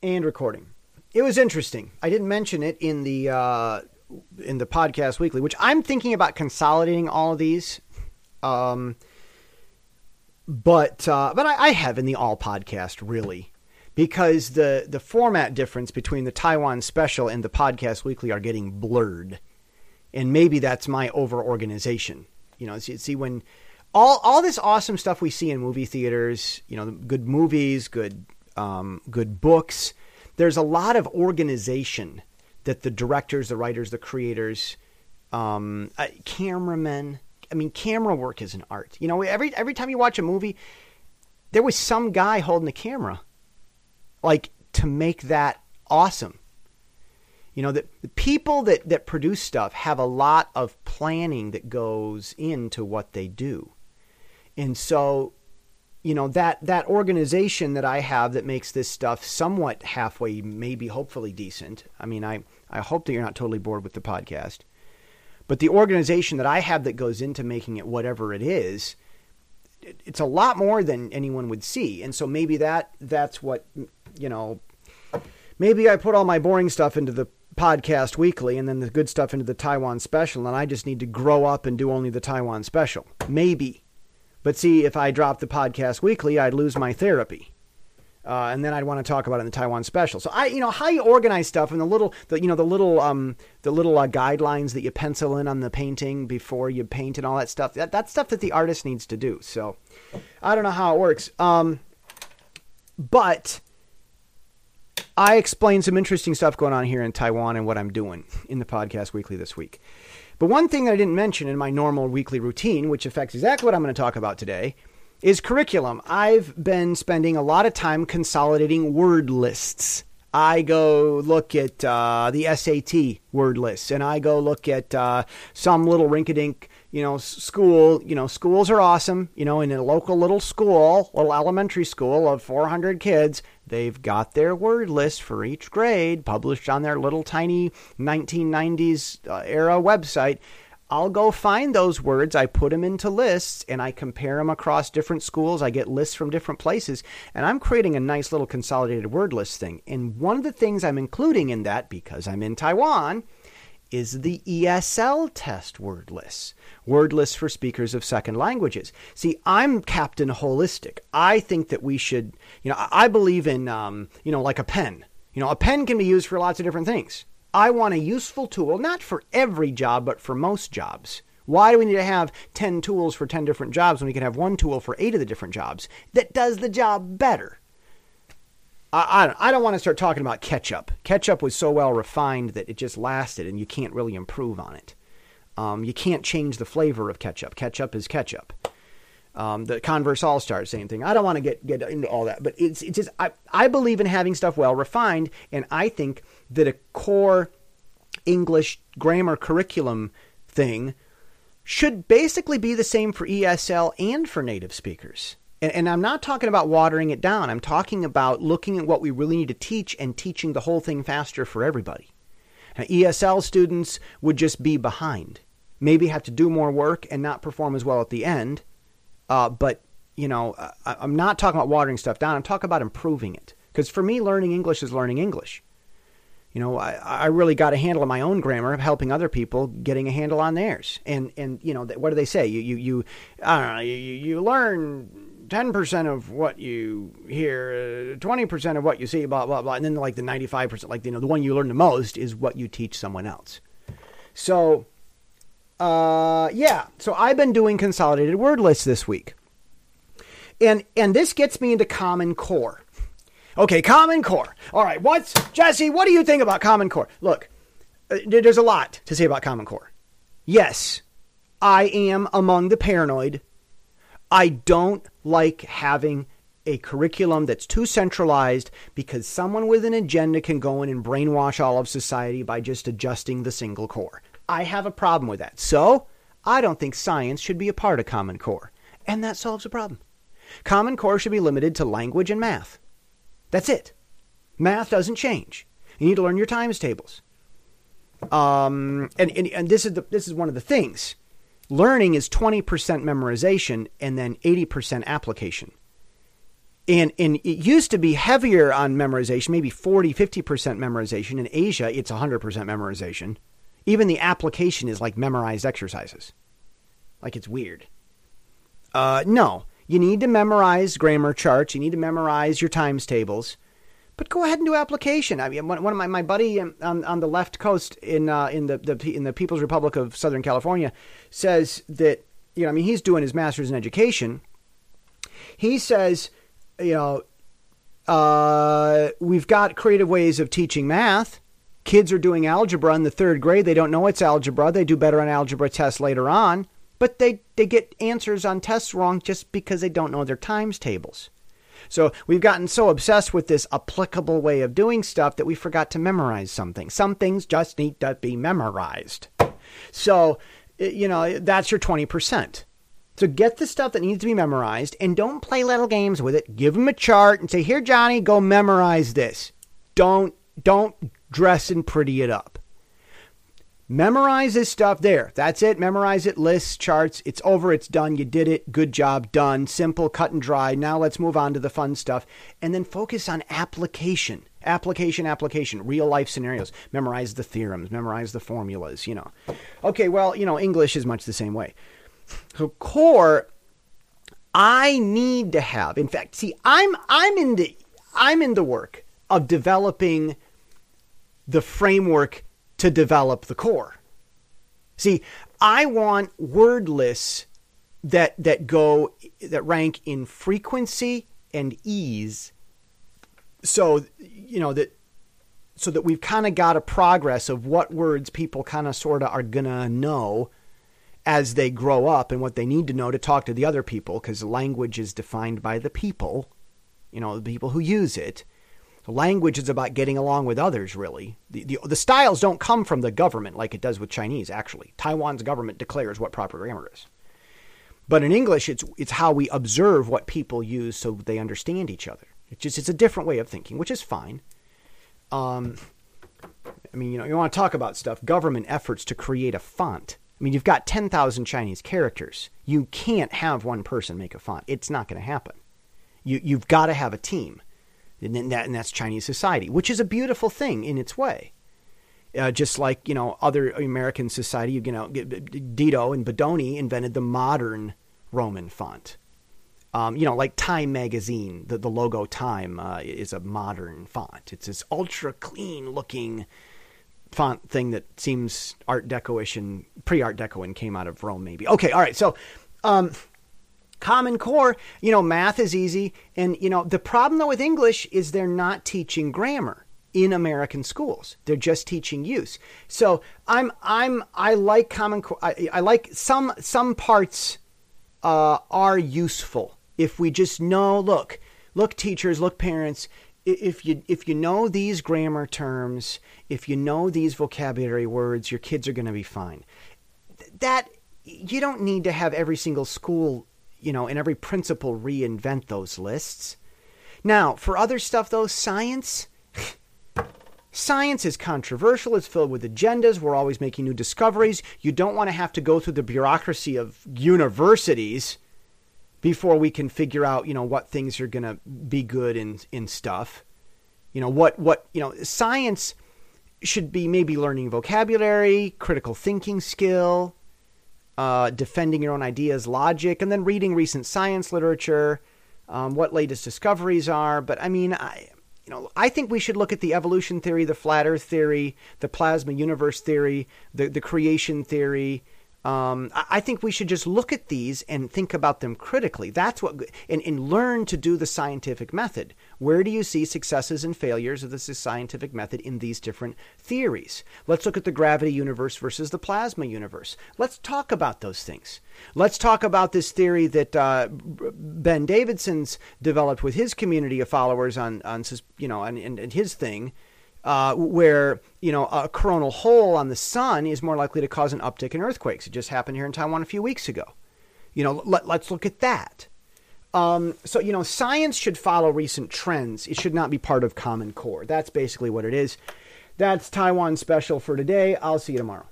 And recording. It was interesting. I didn't mention it in the podcast weekly, which I'm thinking about consolidating all of these. But I have in the all podcast, really, because the format difference between the Taiwan special and the podcast weekly are getting blurred. And maybe that's my over organization. You know, see when all this awesome stuff we see in movie theaters, you know, good movies, good books. There's a lot of organization that the directors, the writers, the creators, cameramen. I mean, camera work is an art. You know, every time you watch a movie, there was some guy holding the camera, like, to make that awesome. You know, the people that produce stuff have a lot of planning that goes into what they do, and so, you know, that organization that I have that makes this stuff somewhat halfway, maybe hopefully decent. I mean, I hope that you're not totally bored with the podcast. But the organization that I have that goes into making it whatever it is, it's a lot more than anyone would see. And so maybe that's what, you know, maybe I put all my boring stuff into the podcast weekly and then the good stuff into the Taiwan special, and I just need to grow up and do only the Taiwan special. Maybe. But see, if I dropped the podcast weekly, I'd lose my therapy. And then I'd want to talk about it in the Taiwan special. So how you organize stuff and the little guidelines that you pencil in on the painting before you paint and all that stuff. That's stuff that the artist needs to do. So I don't know how it works. But I explained some interesting stuff going on here in Taiwan and what I'm doing in the podcast weekly this week. But one thing that I didn't mention in my normal weekly routine, which affects exactly what I'm going to talk about today, is curriculum. I've been spending a lot of time consolidating word lists. I go look at the SAT word lists, and I go look at some little rinky-dink, school. Schools are awesome. In a local little elementary school of 400 kids, they've got their word list for each grade published on their little tiny 1990s era website. I'll go find those words, I put them into lists, and I compare them across different schools. I get lists from different places, and I'm creating a nice little consolidated word list thing. And one of the things I'm including in that, because I'm in Taiwan, is the ESL test word lists for speakers of second languages. See, I'm Captain Holistic. I think that we should, I believe in, like a pen. A pen can be used for lots of different things. I want a useful tool, not for every job, but for most jobs. Why do we need to have 10 tools for 10 different jobs when we can have one tool for 8 of the different jobs that does the job better? I don't want to start talking about ketchup. Ketchup was so well refined that it just lasted, and you can't really improve on it. You can't change the flavor of ketchup. Ketchup is ketchup. The Converse All-Star, same thing. I don't want to get into all that, but it's just I believe in having stuff well refined, and I think that a core English grammar curriculum thing should basically be the same for ESL and for native speakers. And I'm not talking about watering it down. I'm talking about looking at what we really need to teach and teaching the whole thing faster for everybody. Now, ESL students would just be behind, maybe have to do more work and not perform as well at the end. But I'm not talking about watering stuff down. I'm talking about improving it. Because for me, learning English is learning English. I really got a handle on my own grammar, helping other people getting a handle on theirs. And what do they say? You learn 10% of what you hear, 20% of what you see, blah, blah, blah. And then like the 95%, the one you learn the most is what you teach someone else. So, So I've been doing consolidated word lists this week. And this gets me into Common Core. Okay, Common Core. All right, Jesse, what do you think about Common Core? Look, there's a lot to say about Common Core. Yes, I am among the paranoid. I don't like having a curriculum that's too centralized because someone with an agenda can go in and brainwash all of society by just adjusting the single core. I have a problem with that. So I don't think science should be a part of Common Core. And that solves the problem. Common Core should be limited to language and math. That's it. Math doesn't change. You need to learn your times tables. And this is one of the things. Learning is 20% memorization and then 80% application. And it used to be heavier on memorization, maybe 40, 50% memorization. In Asia, it's 100% memorization. Even the application is like memorized exercises. Like, it's weird. No, you need to memorize grammar charts. You need to memorize your times tables. But go ahead and do application. I mean, one of my buddy on the left coast in the People's Republic of Southern California says that, he's doing his master's in education. He says, we've got creative ways of teaching math. Kids are doing algebra in the third grade. They don't know it's algebra. They do better on algebra tests later on. But they get answers on tests wrong just because they don't know their times tables. So we've gotten so obsessed with this applicable way of doing stuff that we forgot to memorize something. Some things just need to be memorized. So, that's your 20%. So get the stuff that needs to be memorized and don't play little games with it. Give them a chart and say, here, Johnny, go memorize this. Don't dress and pretty it up. Memorize this stuff there. That's it. Memorize it. Lists, charts. It's over. It's done. You did it. Good job. Done. Simple, cut and dry. Now let's move on to the fun stuff. And then focus on application. Application. Real life scenarios. Memorize the theorems. Memorize the formulas, Okay, well, English is much the same way. So core, I need to have. In fact, see, I'm in the work of developing the framework to develop the core. See, I want word lists that rank in frequency and ease. So, so that we've kind of got a progress of what words people kind of sort of are going to know as they grow up and what they need to know to talk to the other people, because language is defined by the people, the people who use it. So language is about getting along with others, really. The styles don't come from the government like it does with Chinese, actually. Taiwan's government declares what proper grammar is. But in English, it's how we observe what people use so they understand each other. It's a different way of thinking, which is fine. You want to talk about stuff, government efforts to create a font. You've got 10,000 Chinese characters. You can't have one person make a font. It's not going to happen. You've got to have a team. And that's Chinese society, which is a beautiful thing in its way. Just like, other American society, Dito and Bodoni invented the modern Roman font. Like Time magazine, the logo Time is a modern font. It's this ultra clean looking font thing that seems Art Deco-ish and pre-Art Deco and came out of Rome maybe. Okay, all right. So Common Core, math is easy. And, the problem though with English is they're not teaching grammar in American schools. They're just teaching use. So I like Common Core. I like some parts are useful if we just know, look teachers, look parents, if you know these grammar terms, if you know these vocabulary words, your kids are going to be fine. That you don't need to have every single school and every principal reinvent those lists. Now, for other stuff, though, science is controversial. It's filled with agendas. We're always making new discoveries. You don't want to have to go through the bureaucracy of universities before we can figure out, what things are going to be good in stuff. Science should be maybe learning vocabulary, critical thinking skill, defending your own ideas, logic, and then reading recent science literature, what latest discoveries are. But I think we should look at the evolution theory, the flat earth theory, the plasma universe theory, the creation theory. I think we should just look at these and think about them critically. That's what, and learn to do the scientific method. Where do you see successes and failures of the scientific method in these different theories? Let's look at the gravity universe versus the plasma universe. Let's talk about those things. Let's talk about this theory that Ben Davidson's developed with his community of followers on his thing. Where, a coronal hole on the sun is more likely to cause an uptick in earthquakes. It just happened here in Taiwan a few weeks ago. Let's look at that. So, science should follow recent trends. It should not be part of Common Core. That's basically what it is. That's Taiwan Special for today. I'll see you tomorrow.